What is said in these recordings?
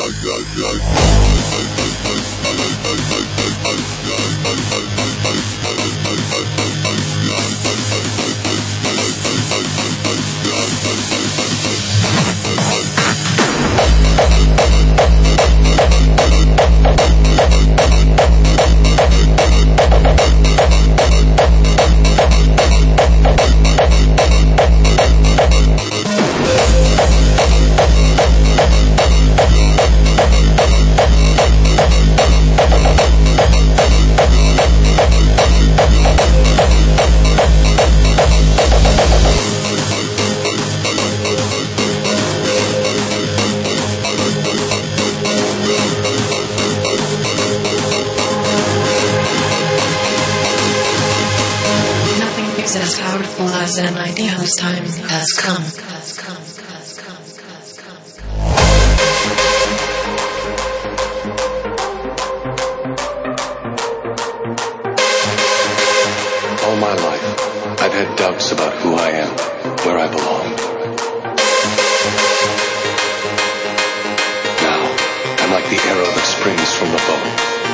As powerful as an idea whose time has come. All my life, I've had doubts about who I am, where I belong. Now, I'm like the arrow that springs from the bow.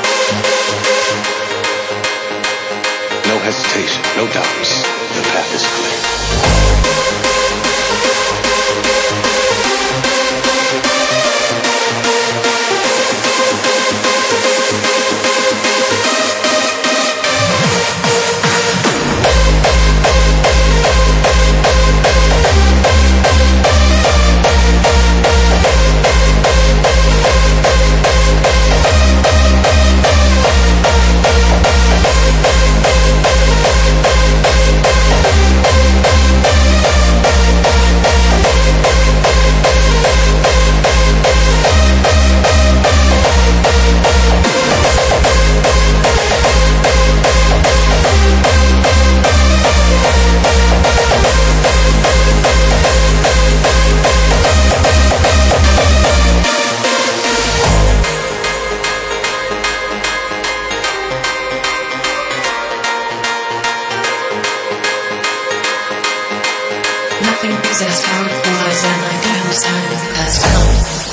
No hesitation, no doubts. The path is clear. Nothing is as powerful as an idea whose time has come.